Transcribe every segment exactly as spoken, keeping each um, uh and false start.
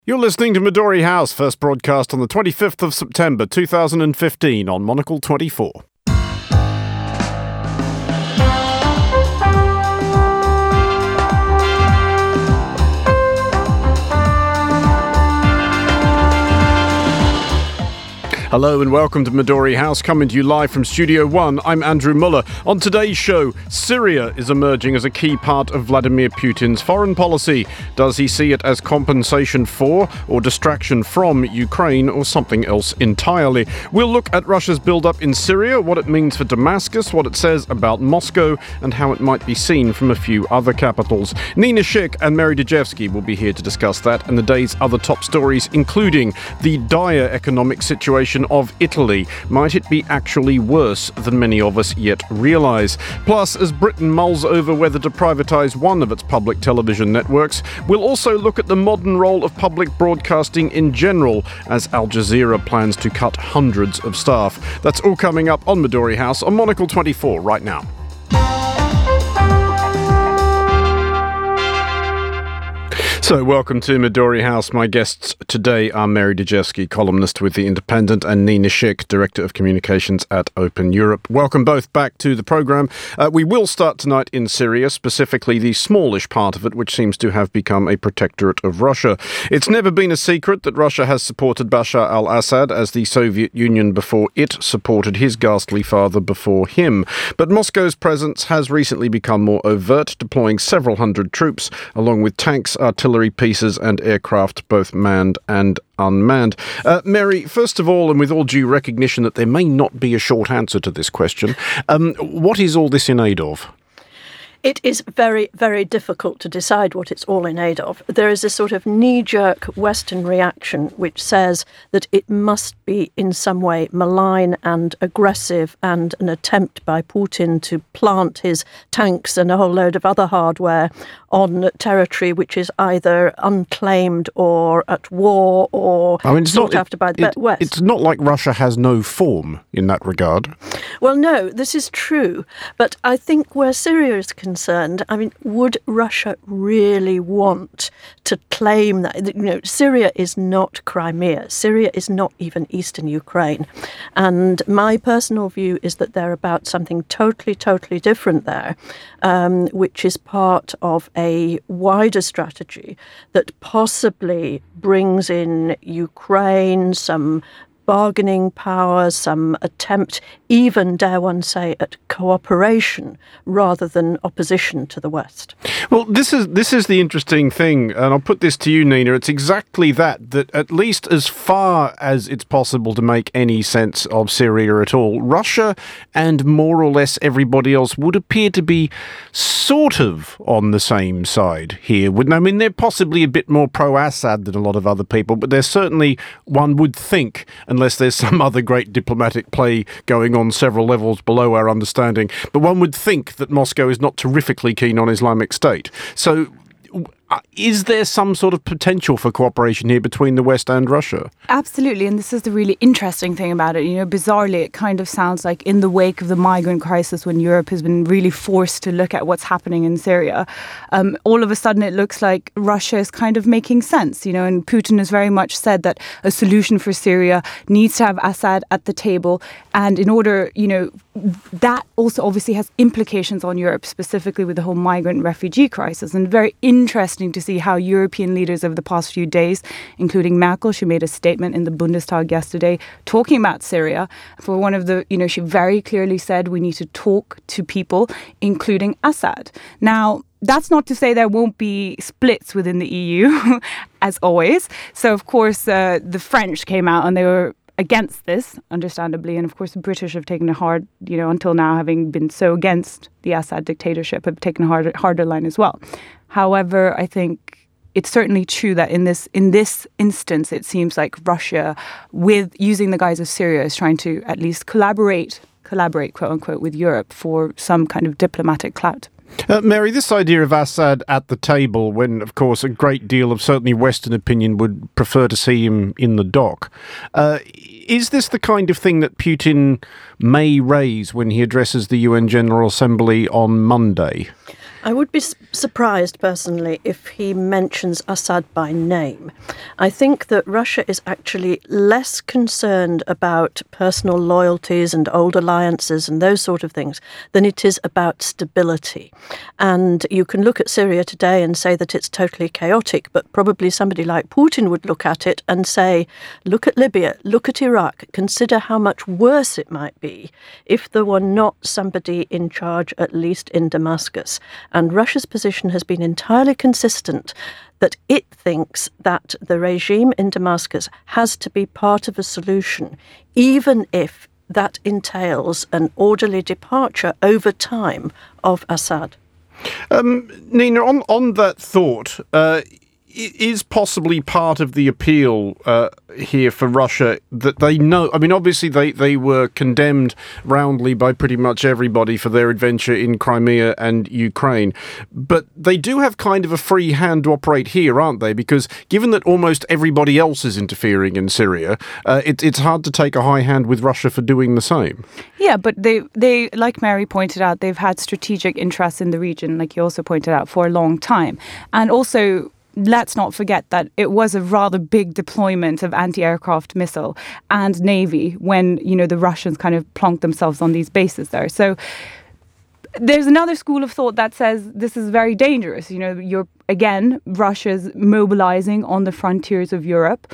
You're listening to Midori House, first broadcast on the twenty-fifth of September two thousand fifteen on Monocle twenty-four. Hello and welcome to Midori House, coming to you live from Studio One. I'm Andrew Muller. On today's show, Syria is emerging as a key part of Vladimir Putin's foreign policy. Does he see it as compensation for or distraction from Ukraine or something else entirely? We'll look at Russia's build-up in Syria, what it means for Damascus, what it says about Moscow, and how it might be seen from a few other capitals. Nina Schick and Mary Dejevsky will be here to discuss that and the day's other top stories, including the dire economic situation of Italy. Might it be actually worse than many of us yet realise? Plus, as Britain mulls over whether to privatise one of its public television networks, we'll also look at the modern role of public broadcasting in general, as Al Jazeera plans to cut hundreds of staff. That's all coming up on Midori House on Monocle twenty-four right now. So, welcome to Midori House. My guests today are Mary Dejevsky, columnist with The Independent, and Nina Schick, Director of Communications at Open Europe. Welcome both back to the programme. Uh, we will start tonight in Syria, specifically the smallish part of it, which seems to have become a protectorate of Russia. It's never been a secret that Russia has supported Bashar al-Assad, as the Soviet Union before it supported his ghastly father before him. But Moscow's presence has recently become more overt, deploying several hundred troops, along with tanks, artillery, pieces and aircraft, both manned and unmanned. Uh, Mary, first of all, and with all due recognition that there may not be a short answer to this question, um, what is all this in aid of? It is very, very difficult to decide what it's all in aid of. There is a sort of knee-jerk Western reaction which says that it must be in some way malign and aggressive and an attempt by Putin to plant his tanks and a whole load of other hardware on territory which is either unclaimed or at war or I mean, it's sought not, after by the it, West. It's not like Russia has no form in that regard. Well, no, this is true. But I think where Syria is concerned, I mean, would Russia really want to claim that, you know, Syria is not Crimea. Syria is not even eastern Ukraine. And my personal view is that they're about something totally, totally different there, um, which is part of a wider strategy that possibly brings in Ukraine, some bargaining power, some attempt, even, dare one say, at cooperation rather than opposition to the West. Well, this is this is the interesting thing, and I'll put this to you, Nina. It's exactly that, that at least as far as it's possible to make any sense of Syria at all, Russia and more or less everybody else would appear to be sort of on the same side here. I mean, they're possibly a bit more pro-Assad than a lot of other people, but they're certainly, one would think, unless there's some other great diplomatic play going on several levels below our understanding. But one would think that Moscow is not terrifically keen on Islamic State. So uh, is there some sort of potential for cooperation here between the West and Russia? Absolutely, and this is the really interesting thing about it. You know, bizarrely, it kind of sounds like in the wake of the migrant crisis, when Europe has been really forced to look at what's happening in Syria, um, all of a sudden it looks like Russia is kind of making sense, you know, and Putin has very much said that a solution for Syria needs to have Assad at the table, and in order, you know, that also obviously has implications on Europe, specifically with the whole migrant refugee crisis, and very interesting to see how European leaders over the past few days, including Merkel, she made a statement in the Bundestag yesterday talking about Syria. For one of the, you know, she very clearly said we need to talk to people, including Assad. Now, that's not to say there won't be splits within the E U, as always. So, of course, uh, the French came out and they were against this, understandably. And of course, the British have taken a hard, you know, until now, having been so against the Assad dictatorship, have taken a harder, harder line as well. However, I think it's certainly true that in this in this instance, it seems like Russia, with using the guise of Syria, is trying to at least collaborate, collaborate, quote unquote, with Europe for some kind of diplomatic clout. Uh, Mary, this idea of Assad at the table, when, of course, a great deal of certainly Western opinion would prefer to see him in the dock, uh, is this the kind of thing that Putin may raise when he addresses the U N General Assembly on Monday? I would be su- surprised, personally, if he mentions Assad by name. I think that Russia is actually less concerned about personal loyalties and old alliances and those sort of things than it is about stability. And you can look at Syria today and say that it's totally chaotic, but probably somebody like Putin would look at it and say, look at Libya, look at Iraq, consider how much worse it might be if there were not somebody in charge, at least in Damascus. And Russia's position has been entirely consistent that it thinks that the regime in Damascus has to be part of a solution, even if that entails an orderly departure over time of Assad. Um, Nina, on, on that thought, uh, is possibly part of the appeal uh, here for Russia that they know, I mean, obviously they, they were condemned roundly by pretty much everybody for their adventure in Crimea and Ukraine, but they do have kind of a free hand to operate here, aren't they? Because given that almost everybody else is interfering in Syria, uh, it, it's hard to take a high hand with Russia for doing the same. Yeah, but they, they, like Mary pointed out, they've had strategic interests in the region, like you also pointed out, for a long time. And also, let's not forget that it was a rather big deployment of anti-aircraft missile and navy when, you know, the Russians kind of plonked themselves on these bases there. So there's another school of thought that says this is very dangerous. You know, you're, again, Russia's mobilizing on the frontiers of Europe.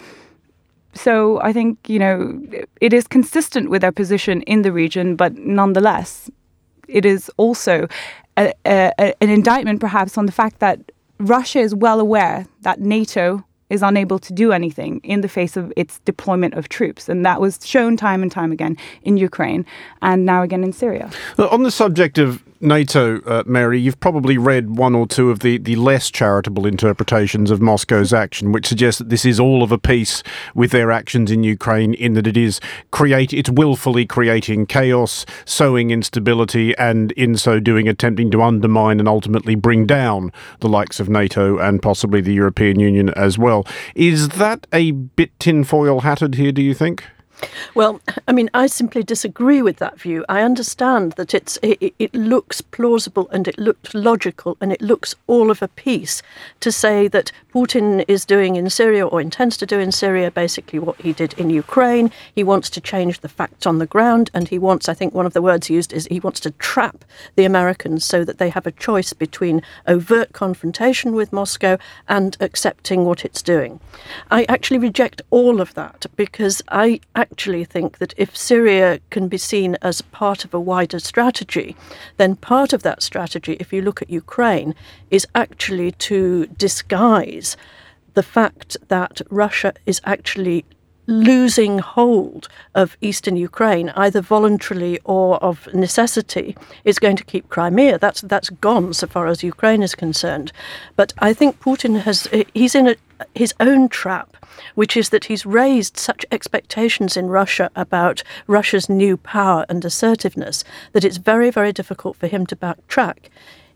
So I think, you know, it is consistent with their position in the region, but nonetheless, it is also a, a, an indictment perhaps on the fact that Russia is well aware that NATO is unable to do anything in the face of its deployment of troops. And that was shown time and time again in Ukraine and now again in Syria. Well, on the subject of NATO, uh, Mary, you've probably read one or two of the, the less charitable interpretations of Moscow's action, which suggest that this is all of a piece with their actions in Ukraine, in that it is create, it's willfully creating chaos, sowing instability, and in so doing attempting to undermine and ultimately bring down the likes of NATO and possibly the European Union as well. Is that a bit tinfoil hatted here, do you think? Well, I mean, I simply disagree with that view. I understand that it's it, it looks plausible and it looks logical and it looks all of a piece to say that Putin is doing in Syria or intends to do in Syria basically what he did in Ukraine. He wants to change the facts on the ground, and he wants, I think one of the words used is he wants to trap the Americans so that they have a choice between overt confrontation with Moscow and accepting what it's doing. I actually reject all of that because I actually think that if Syria can be seen as part of a wider strategy, then part of that strategy, if you look at Ukraine, is actually to disguise the fact that Russia is actually losing hold of eastern Ukraine, either voluntarily or of necessity, is going to keep Crimea. That's that's gone so far as Ukraine is concerned. But I think Putin has, he's in a, his own trap, which is that he's raised such expectations in Russia about Russia's new power and assertiveness that it's very, very difficult for him to backtrack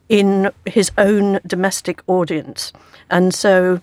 in his own domestic audience. And so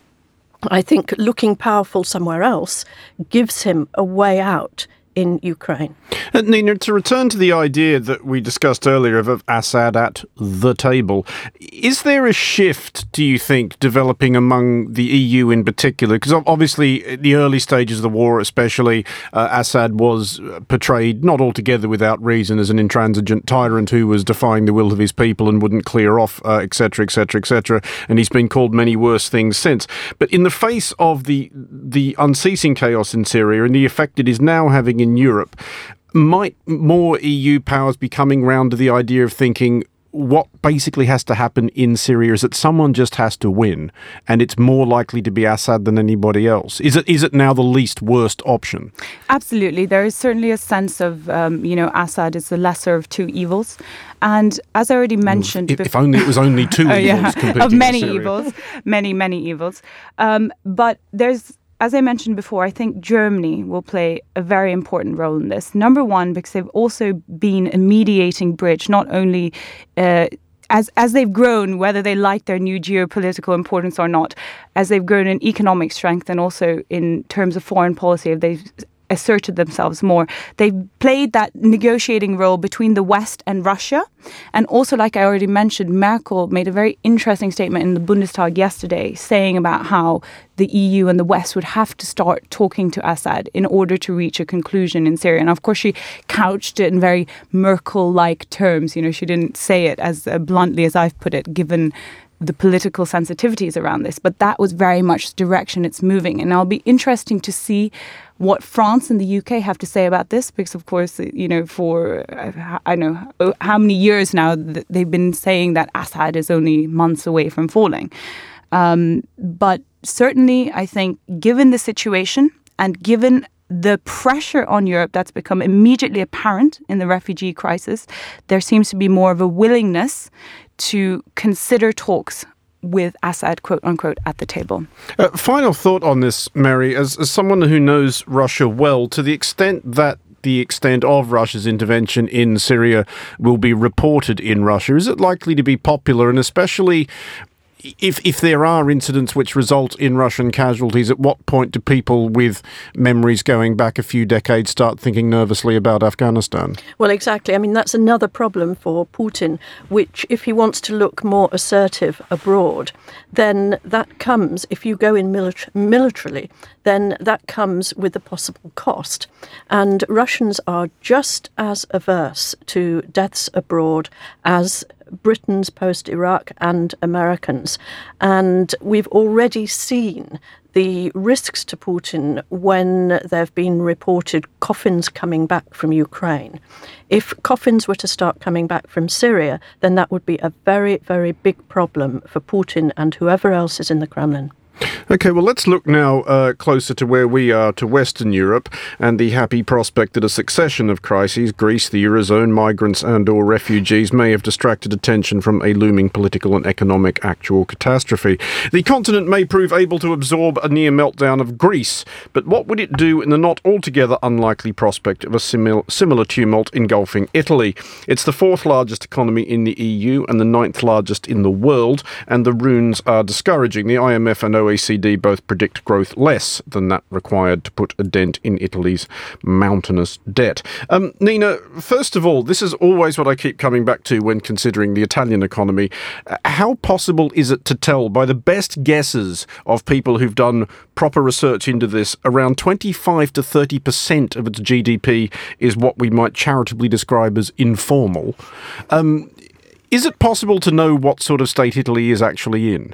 I think looking powerful somewhere else gives him a way out in Ukraine. Uh, Nina, to return to the idea that we discussed earlier of, of Assad at the table, is there a shift, do you think, developing among the E U in particular? Because obviously, in the early stages of the war especially, uh, Assad was portrayed, not altogether without reason, as an intransigent tyrant who was defying the will of his people and wouldn't clear off, uh, et cetera, et cetera, et cetera. And he's been called many worse things since. But in the face of the the unceasing chaos in Syria and the effect it is now having in Europe, might more E U powers be coming round to the idea of thinking what basically has to happen in Syria is that someone just has to win, and it's more likely to be Assad than anybody else? Is it is it now the least worst option? Absolutely. There is certainly a sense of, um, you know, Assad is the lesser of two evils. And as I already mentioned... If, if only it was only two oh, evils yeah, competing of many in Syria. evils, many, many evils. Um, but there's... As I mentioned before, I think Germany will play a very important role in this. Number one, because they've also been a mediating bridge, not only uh, as as they've grown, whether they like their new geopolitical importance or not, as they've grown in economic strength and also in terms of foreign policy, they've asserted themselves more. They played that negotiating role between the West and Russia. And also, like I already mentioned, Merkel made a very interesting statement in the Bundestag yesterday saying about how the E U and the West would have to start talking to Assad in order to reach a conclusion in Syria. And of course, she couched it in very Merkel-like terms. You know, she didn't say it as uh, bluntly as I've put it, given the political sensitivities around this. But that was very much the direction it's moving. And it'll be interesting to see what France and the U K have to say about this, because, of course, you know, for, I don't know, how many years now they've been saying that Assad is only months away from falling. Um, but certainly, I think, given the situation and given the pressure on Europe that's become immediately apparent in the refugee crisis, there seems to be more of a willingness to consider talks with Assad, quote unquote, at the table. Uh, final thought on this, Mary, as, as someone who knows Russia well, to the extent that the extent of Russia's intervention in Syria will be reported in Russia, is it likely to be popular? And especially If if there are incidents which result in Russian casualties, at what point do people with memories going back a few decades start thinking nervously about Afghanistan? Well, exactly. I mean, that's another problem for Putin, which if he wants to look more assertive abroad, then that comes, if you go in milit- militarily, then that comes with a possible cost. And Russians are just as averse to deaths abroad as Britons post-Iraq and Americans. And we've already seen the risks to Putin when there have been reported coffins coming back from Ukraine. If coffins were to start coming back from Syria, then that would be a very, very big problem for Putin and whoever else is in the Kremlin. OK, well, let's look now uh, closer to where we are, to Western Europe, and the happy prospect that a succession of crises, Greece, the Eurozone, migrants and or refugees, may have distracted attention from a looming political and economic actual catastrophe. The continent may prove able to absorb a near meltdown of Greece, but what would it do in the not altogether unlikely prospect of a simil- similar tumult engulfing Italy? It's the fourth largest economy in the E U and the ninth largest in the world, and the runes are discouraging. The I M F and O E C D both predict growth less than that required to put a dent in Italy's mountainous debt. Um, Nina, first of all, this is always what I keep coming back to when considering the Italian economy. How possible is it to tell, by the best guesses of people who've done proper research into this, around twenty-five to thirty percent of its G D P is what we might charitably describe as informal? Um, is it possible to know what sort of state Italy is actually in?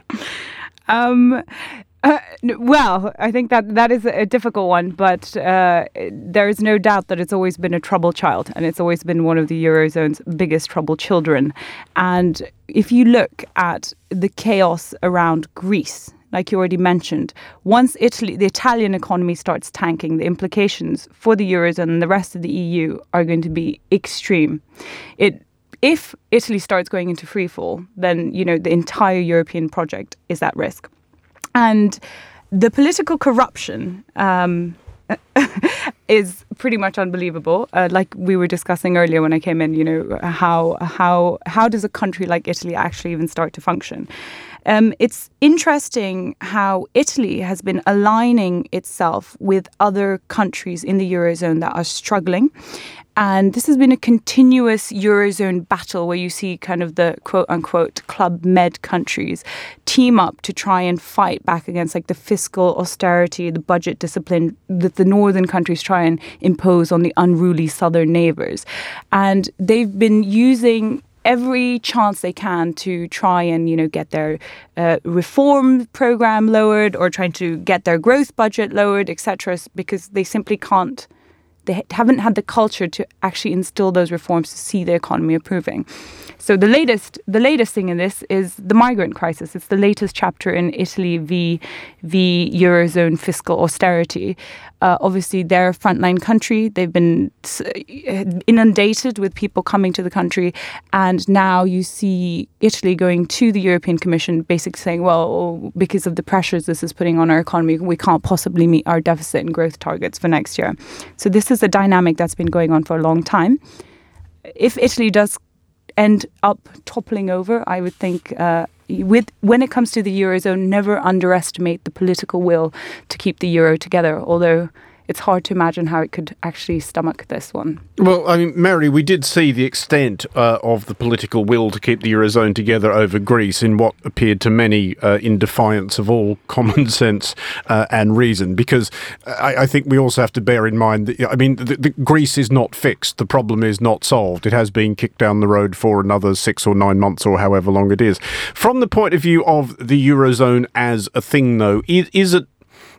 Um, uh, well, I think that that is a difficult one, but uh, there is no doubt that it's always been a troubled child, and it's always been one of the Eurozone's biggest troubled children. And if you look at the chaos around Greece, like you already mentioned, once Italy, the Italian economy starts tanking, the implications for the Eurozone and the rest of the E U are going to be extreme. It If Italy starts going into freefall, then, you know, the entire European project is at risk. And the political corruption um, is pretty much unbelievable. Uh, like we were discussing earlier when I came in, you know, how how how does a country like Italy actually even start to function? Um, it's interesting how Italy has been aligning itself with other countries in the Eurozone that are struggling. And this has been a continuous Eurozone battle where you see kind of the quote-unquote Club Med countries team up to try and fight back against like the fiscal austerity, the budget discipline that the northern countries try and impose on the unruly southern neighbours. And they've been using every chance they can to try and, you know, get their uh, reform program lowered or trying to get their growth budget lowered, et cetera, because they simply can't. They haven't had the culture to actually instill those reforms to see the economy improving. So the latest, the latest thing in this is the migrant crisis. It's the latest chapter in Italy v. v. Eurozone fiscal austerity. Uh, obviously, they're a frontline country. They've been inundated with people coming to the country. And now you see Italy going to the European Commission basically saying, well, because of the pressures this is putting on our economy, we can't possibly meet our deficit and growth targets for next year. So this is a dynamic that's been going on for a long time. If Italy does end up toppling over, I would think uh, with when it comes to the Eurozone, never underestimate the political will to keep the euro together. Although it's hard to imagine how it could actually stomach this one. Well, I mean, Mary, we did see the extent uh, of the political will to keep the Eurozone together over Greece in what appeared to many uh, in defiance of all common sense uh, and reason, because I, I think we also have to bear in mind that, I mean, the, the, Greece is not fixed. The problem is not solved. It has been kicked down the road for another six or nine months or however long it is. From the point of view of the Eurozone as a thing, though, is, is it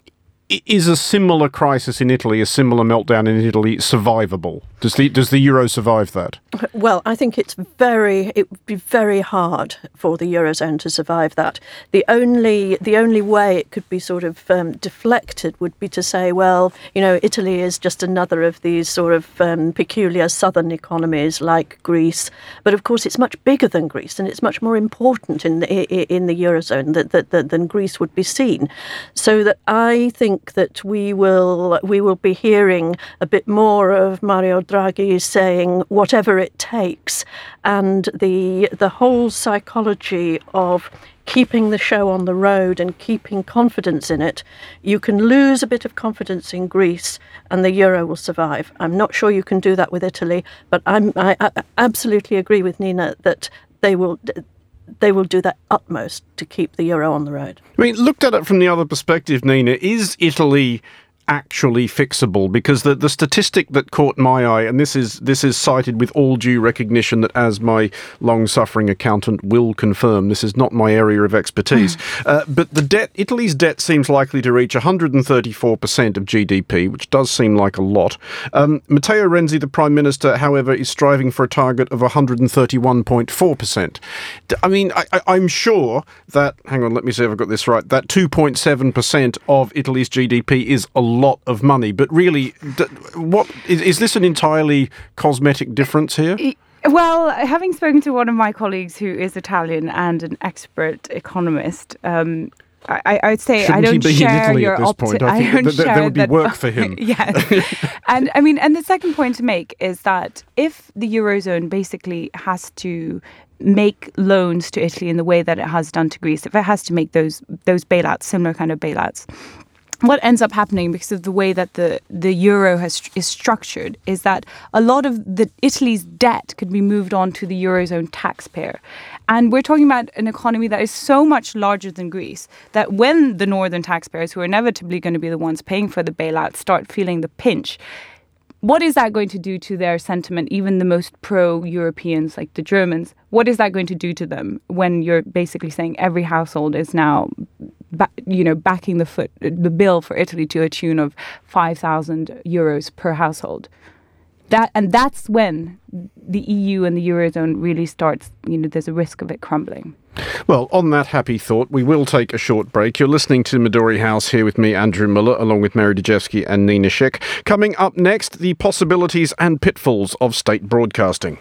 Is a similar crisis in Italy, a similar meltdown in Italy, survivable? Does the does the euro survive that? Well, I think it's very it would be very hard for the Eurozone to survive that. The only the only way it could be sort of um, deflected would be to say, well, you know, Italy is just another of these sort of um, peculiar southern economies like Greece. But of course, it's much bigger than Greece, and it's much more important in the, in the Eurozone that, that, that than Greece would be seen. So that I think that we will we will be hearing a bit more of Mario Draghi saying whatever it takes, and the the whole psychology of keeping the show on the road and keeping confidence in it. You can lose a bit of confidence in Greece and the euro will survive. I'm not sure you can do that with Italy, but I'm, I, I absolutely agree with Nina that they will they will do their utmost to keep the euro on the road. I mean, looked at it from the other perspective, Nina, is Italy actually fixable? Because the, the statistic that caught my eye, and this is this is cited with all due recognition that, as my long-suffering accountant will confirm, this is not my area of expertise, uh, but the debt, Italy's debt seems likely to reach one hundred thirty-four percent of G D P, which does seem like a lot. Um, Matteo Renzi, the Prime Minister, however, is striving for a target of one hundred thirty-one point four percent. I mean, I, I, I'm sure that, hang on, let me see if I've got this right, that two point seven percent of Italy's G D P is a lot of money, but really, what is, is this an entirely cosmetic difference here? Well, having spoken to one of my colleagues who is Italian and an expert economist, um, I, I'd say Shouldn't I don't he be share in Italy your at this opti- point? I I think don't that, that, share there would be that, work for him. Yes, and I mean, and the second point to make is that if the Eurozone basically has to make loans to Italy in the way that it has done to Greece, if it has to make those those bailouts, similar kind of bailouts, what ends up happening, because of the way that the, the euro has is structured, is that a lot of the Italy's debt could be moved on to the Eurozone taxpayer. And we're talking about an economy that is so much larger than Greece that when the northern taxpayers, who are inevitably going to be the ones paying for the bailout, start feeling the pinch, what is that going to do to their sentiment, even the most pro-Europeans like the Germans? What is that going to do to them when you're basically saying every household is now, ba- you know, backing the foot, the bill for Italy to a tune of five thousand euros per household? That and that's when the E U and the Eurozone really starts, you know, there's a risk of it crumbling. Well, on that happy thought, we will take a short break. You're listening to Midori House here with me, Andrew Muller, along with Mary Dejevsky and Nina Schick. Coming up next, the possibilities and pitfalls of state broadcasting.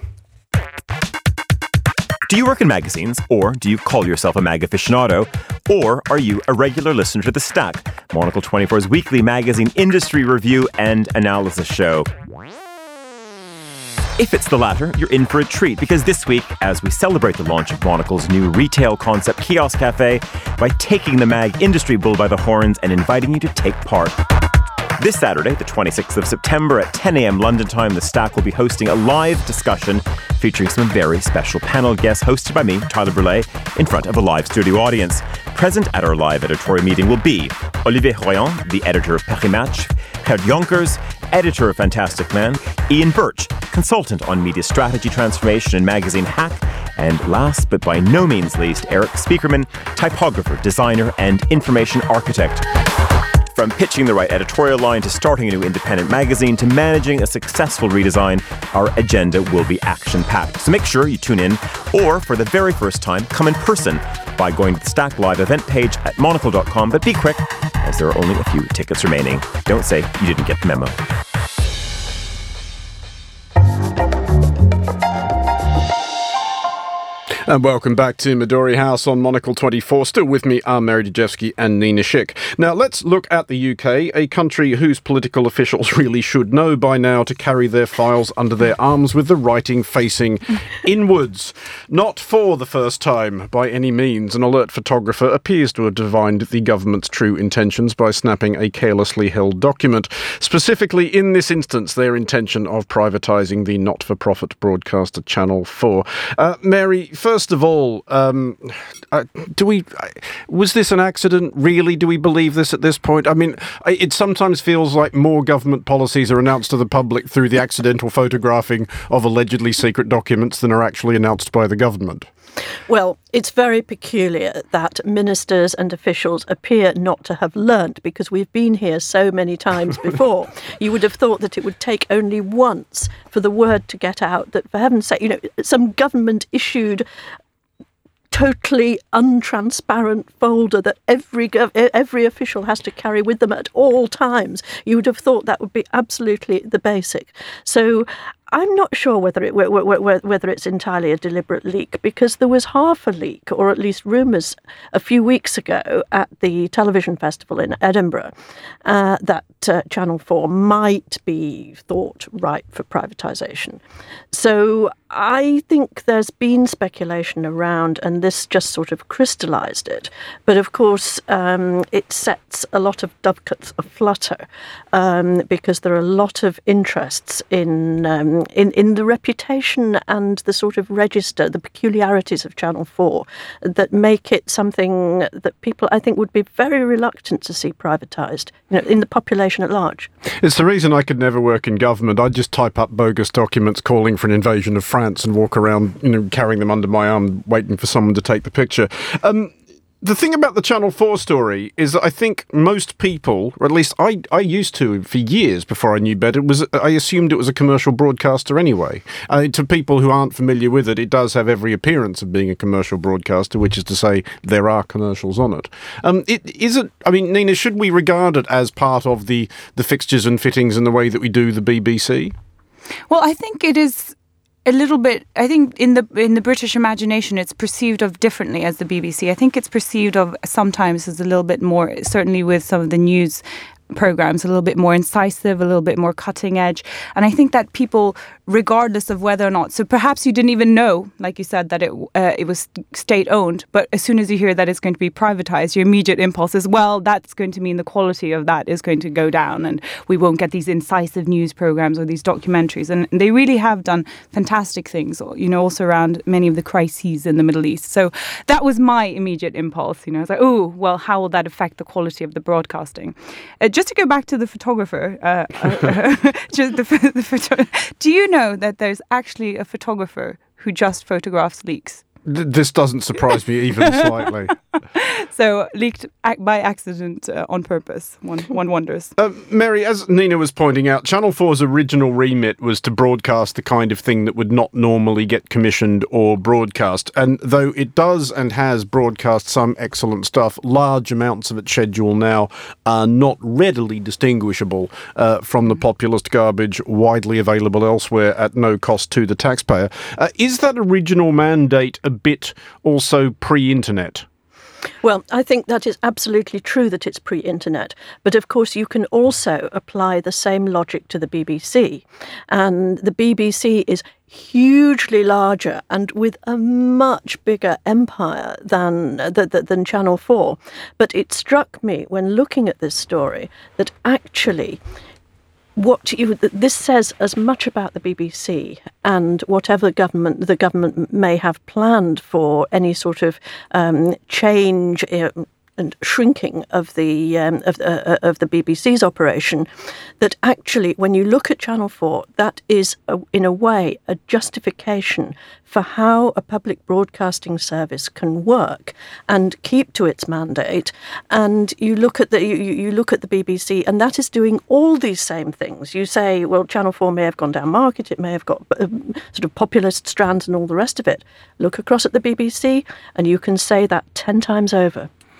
Do you work in magazines, or do you call yourself a mag aficionado? Or are you a regular listener to The Stack, Monocle twenty-four's weekly magazine industry review and analysis show? If it's the latter, you're in for a treat, because this week, as we celebrate the launch of Monocle's new retail concept Kiosk Cafe, by taking the mag industry bull by the horns and inviting you to take part. This Saturday, the twenty-sixth of September at ten a.m. London time, The Stack will be hosting a live discussion featuring some very special panel guests hosted by me, Tyler Brulé, in front of a live studio audience. Present at our live editorial meeting will be Olivier Royan, the editor of Paris Match, Gert Jonkers, editor of Fantastic Man, Ian Birch, consultant on media strategy transformation and magazine Hack, and last but by no means least, Eric Speakerman, typographer, designer, and information architect. From pitching the right editorial line to starting a new independent magazine to managing a successful redesign, our agenda will be action-packed. So make sure you tune in, or for the very first time, come in person by going to the Stack Live event page at monocle dot com. But be quick, as there are only a few tickets remaining. Don't say you didn't get the memo. And welcome back to Midori House on Monocle twenty-four. Still with me are Mary Dejevsky and Nina Schick. Now let's look at the U K, a country whose political officials really should know by now to carry their files under their arms with the writing facing inwards. Not for the first time by any means. An alert photographer appears to have divined the government's true intentions by snapping a carelessly held document. Specifically in this instance, their intention of privatising the not-for-profit broadcaster Channel four. Uh, Mary, first First of all, um, uh, do we? Uh, was this an accident? Really? Do we believe this at this point? I mean, it sometimes feels like more government policies are announced to the public through the accidental photographing of allegedly secret documents than are actually announced by the government. Well, it's very peculiar that ministers and officials appear not to have learnt, because we've been here so many times before. You would have thought that it would take only once for the word to get out that, for heaven's sake, you know, some government-issued totally untransparent folder that every gov- every official has to carry with them at all times. You would have thought that would be absolutely the basic. So I'm not sure whether it whether it's entirely a deliberate leak, because there was half a leak, or at least rumours, a few weeks ago at the television festival in Edinburgh uh, that uh, Channel four might be thought ripe for privatisation. So I think there's been speculation around, and this just sort of crystallised it. But of course, um, it sets a lot of dovecotes aflutter um, because there are a lot of interests in, um, in in the reputation and the sort of register, the peculiarities of Channel four that make it something that people, I think, would be very reluctant to see privatised, you know, in the population at large. It's the reason I could never work in government. I'd just type up bogus documents calling for an invasion of France and walk around, you know, carrying them under my arm, waiting for someone to take the picture. Um, the thing about the Channel four story is that I think most people, or at least I, I used to for years before I knew better, was I assumed it was a commercial broadcaster anyway. Uh, to people who aren't familiar with it, it does have every appearance of being a commercial broadcaster, which is to say there are commercials on it. Um, it is it. I mean, Nina, should we regard it as part of the, the fixtures and fittings in the way that we do the B B C? Well, I think it is a little bit, I think in the in the British imagination, it's perceived of differently as the B B C. I think it's perceived of sometimes as a little bit more, certainly with some of the news programs, a little bit more incisive, a little bit more cutting edge. And I think that people, regardless of whether or not, so perhaps you didn't even know, like you said, that it uh, it was state owned, but as soon as you hear that it's going to be privatized, your immediate impulse is, well, that's going to mean the quality of that is going to go down and we won't get these incisive news programs or these documentaries. And they really have done fantastic things, you know, also around many of the crises in the Middle East. So that was my immediate impulse, you know, I was like, oh, well, how will that affect the quality of the broadcasting? Uh, just to go back to the photographer, uh, uh, just the, the photo- do you know that there's actually a photographer who just photographs leaks? Th- this doesn't surprise me even slightly. So leaked ac- by accident, uh, on purpose, one one wonders. Uh, Mary, as Nina was pointing out, Channel four's original remit was to broadcast the kind of thing that would not normally get commissioned or broadcast. And though it does and has broadcast some excellent stuff, large amounts of its schedule now are not readily distinguishable uh, from the populist garbage widely available elsewhere at no cost to the taxpayer. Uh, is that original mandate a bit also pre-internet? Well, I think that is absolutely true that it's pre-internet. But of course, you can also apply the same logic to the B B C. And the B B C is hugely larger and with a much bigger empire than, than, than Channel four. But it struck me when looking at this story that actually what you, this says as much about the B B C and whatever government the government may have planned for any sort of um, change uh, and shrinking of the um, of, uh, of the B B C's operation, that actually when you look at Channel four, that is a, in a way a justification for how a public broadcasting service can work and keep to its mandate. And you look at the you, you look at the B B C, and that is doing all these same things. You say, well, Channel four may have gone down market, it may have got um, sort of populist strands and all the rest of it. Look across at the B B C, and you can say that ten times over.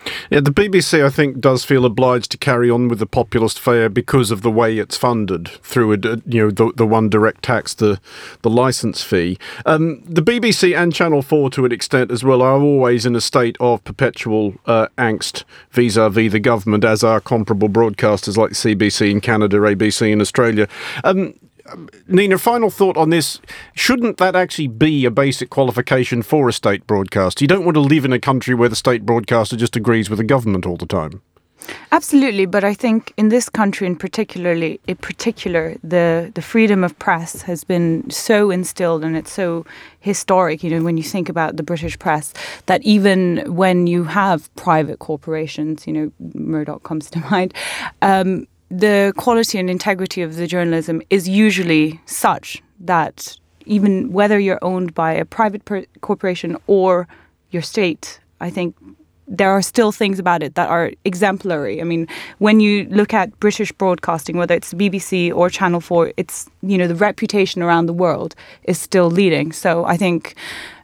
Yeah, the B B C, I think, does feel obliged to carry on with the populist fare because of the way it's funded through, a, you know, the, the one direct tax, the the licence fee. Um, the B B C and Channel four, to an extent as well, are always in a state of perpetual uh, angst vis-à-vis the government, as are comparable broadcasters like C B C in Canada, A B C in Australia. Um, Nina, final thought on this. Shouldn't that actually be a basic qualification for a state broadcaster? You don't want to live in a country where the state broadcaster just agrees with the government all the time. Absolutely, but I think in this country in particularly, in particular, the, the freedom of press has been so instilled, and it's so historic, you know, when you think about the British press, that even when you have private corporations, you know, Murdoch comes to mind, um, the quality and integrity of the journalism is usually such that even whether you're owned by a private per- corporation or your state, I think there are still things about it that are exemplary. I mean, when you look at British broadcasting, whether it's the B B C or Channel four, it's, you know, the reputation around the world is still leading. So I think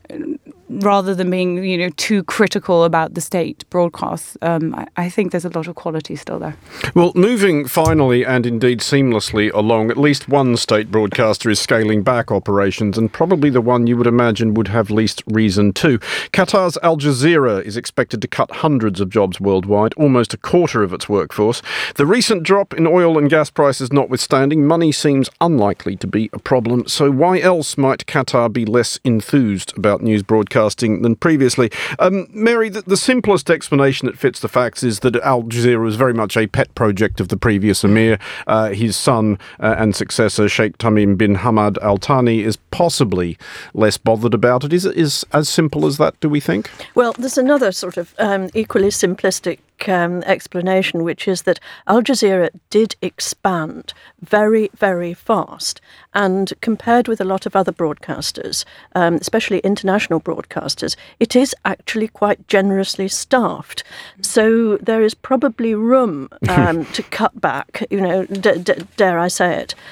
rather than being, you know, too critical about the state broadcasts, um, I, I think there's a lot of quality still there. Well, moving finally and indeed seamlessly along, at least one state broadcaster is scaling back operations, and probably the one you would imagine would have least reason to. Qatar's Al Jazeera is expected to cut hundreds of jobs worldwide, almost a quarter of its workforce. The recent drop in oil and gas prices notwithstanding, money seems unlikely to be a problem. So why else might Qatar be less enthused about news broadcasting than previously? Um, Mary, the, the simplest explanation that fits the facts is that Al Jazeera was very much a pet project of the previous emir. Uh, his son uh, and successor, Sheikh Tamim bin Hamad Al Thani, is possibly less bothered about it. Is it is as simple as that, do we think? Well, there's another sort of um, equally simplistic Um, explanation, which is that Al Jazeera did expand very, very fast. And compared with a lot of other broadcasters, um, especially international broadcasters, it is actually quite generously staffed. So there is probably room um, to cut back, you know, d- d- dare I say it.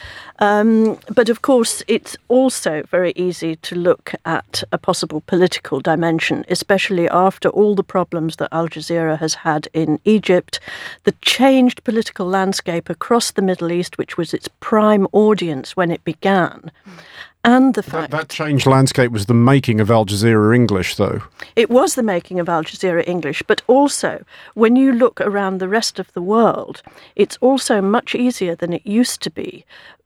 Um, but of course, it's also very easy to look at a possible political dimension, especially after all the problems that Al Jazeera has had in Egypt, the changed political landscape across the Middle East, which was its prime audience when it began. And the fact that, that changed landscape was the making of Al Jazeera English, though. It was the making of Al Jazeera English, but also when you look around the rest of the world, it's also much easier than it used to be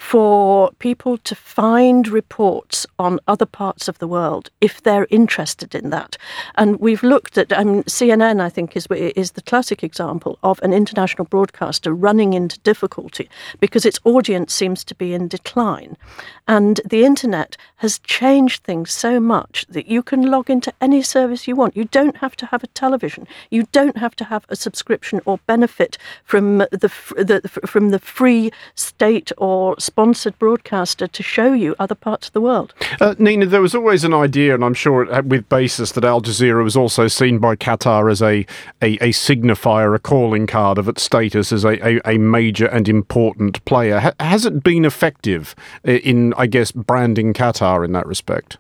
for people to find reports on other parts of the world if they're interested in that. And we've looked at, I mean, C N N, I think, is is the classic example of an international broadcaster running into difficulty because its audience seems to be in decline. And the internet has changed things so much that you can log into any service you want. You don't have to have a television. You don't have to have a subscription or benefit from the, the from the free state or sponsored broadcaster to show you other parts of the world. Uh, Nina, there was always an idea, and I'm sure with basis, that Al Jazeera was also seen by Qatar as a, a, a signifier, a calling card of its status as a, a, a major and important player. Ha- has it been effective in, I guess, branding Qatar in that respect?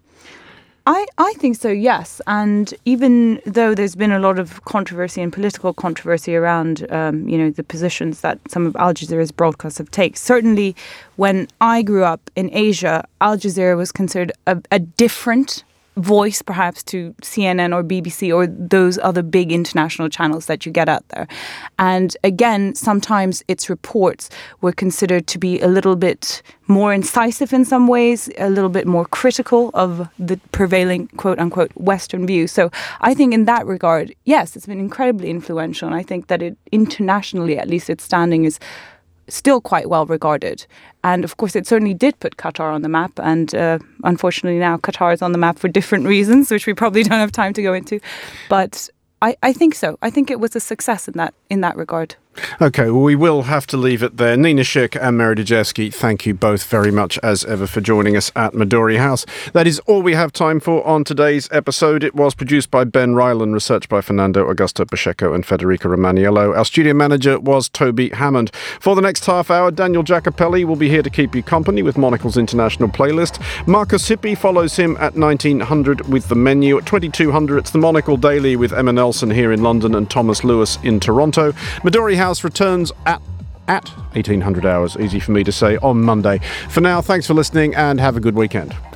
I, I think so, yes. And even though there's been a lot of controversy and political controversy around, um, you know, the positions that some of Al Jazeera's broadcasts have taken, certainly when I grew up in Asia, Al Jazeera was considered a, a different voice perhaps to C N N or B B C or those other big international channels that you get out there. And again, sometimes its reports were considered to be a little bit more incisive in some ways, a little bit more critical of the prevailing quote-unquote Western view. So I think in that regard, yes, it's been incredibly influential. And I think that it internationally, at least its standing is still quite well regarded. And of course, it certainly did put Qatar on the map. And uh, unfortunately now Qatar is on the map for different reasons, which we probably don't have time to go into. But I, I think so. I think it was a success in that in that regard. OK, well, we will have to leave it there. Nina Schick and Mary Dejevsky, thank you both very much, as ever, for joining us at Midori House. That is all we have time for on today's episode. It was produced by Ben Ryland, researched by Fernando Augusto Pacheco and Federica Romaniello. Our studio manager was Toby Hammond. For the next half hour, Daniel Jacopelli will be here to keep you company with Monocle's international playlist. Marcus Hippie follows him at nineteen hundred with The Menu. At twenty-two hundred, it's the Monocle Daily with Emma Nelson here in London and Thomas Lewis in Toronto. Midori House returns at at eighteen hundred hours, easy for me to say, on Monday. For now, thanks for listening and have a good weekend.